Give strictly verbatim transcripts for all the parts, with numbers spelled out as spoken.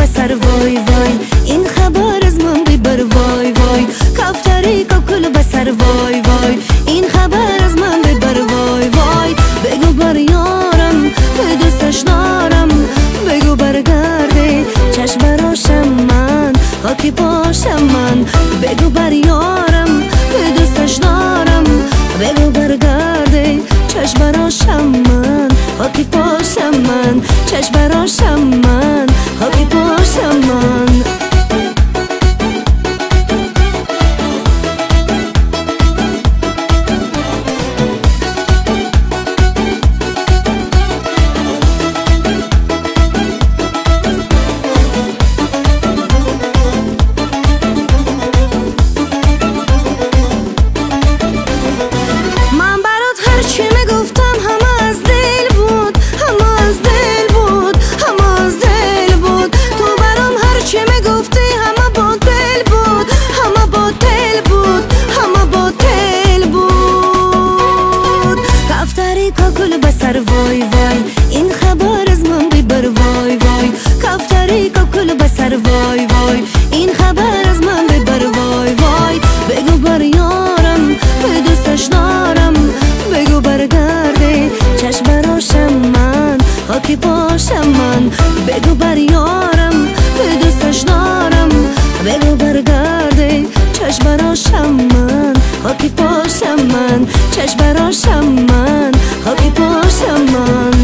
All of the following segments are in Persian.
بسر وای وای این خبر از من ببر وای وای کفتری کل بسر وای وای این خبر از من ببر وای وای بگو بر یارم به دوستش دارم بگو برگرده چشم براشم من خاکی پاشم من بگو بر یارم به دوستش دارم بگو برگرده چشم براشم من خاکی پاشم من چشم براشم من خاکی پاشم من کل بسر وای وای این خبر از من ببر وای وای کفتری کل بسر وای وای این خبر از من ببر وای وای بگو بر یارم به دوستش دارم بگو برگرده چشم براشم من خاکی پاشم من بگو بر یارم به دوستش دارم بگو برگرده چشم براشم من خاکی پاشم من چشم براشم من خاکی پاشم من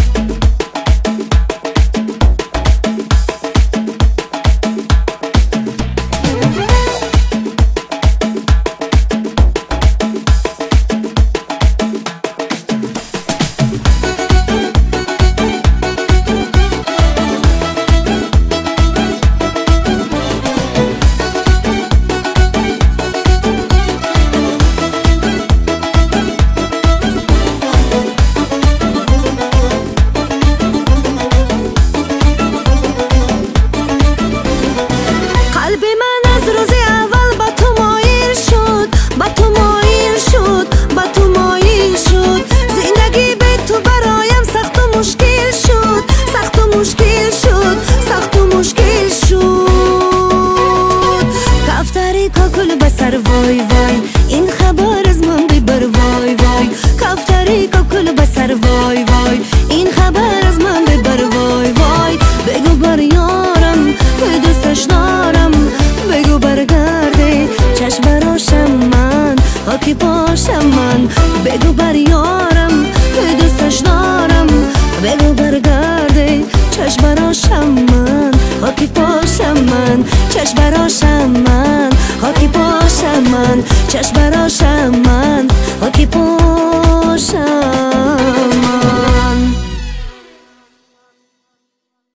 کل بسر وای وای این خبر از من ببر وای وای کفتری کل بسر وای وای این خبر از من ببر وای وای بگو بر یارم به دوستش دارم بگو برگرده چشم براشم من خاکی پاشم من بگو بر یارم